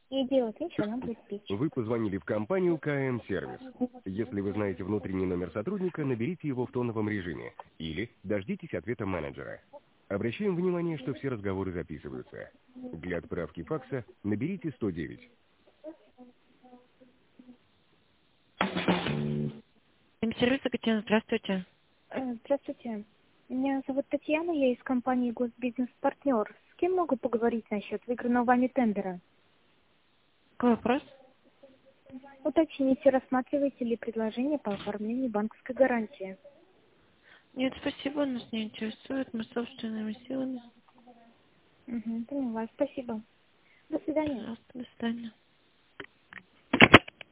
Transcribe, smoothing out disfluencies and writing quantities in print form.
Идиот, ничего, нам будет пить. Вы позвонили в компанию КМ Сервис. Если вы знаете внутренний номер сотрудника, наберите его в тоновом режиме или дождитесь ответа менеджера. Обращаем внимание, что все разговоры записываются. Для отправки факса наберите 109. Сервис Екатерина, здравствуйте. Здравствуйте. Меня зовут Татьяна, я из компании Госбизнес-партнер. С кем могу поговорить насчет выигранного вами тендера? Какой вопрос? Уточните, рассматриваете ли предложение по оформлению банковской гарантии? Нет, спасибо, нас не интересует, мы собственными силами. Поняла, спасибо. До свидания. Пожалуйста, до свидания.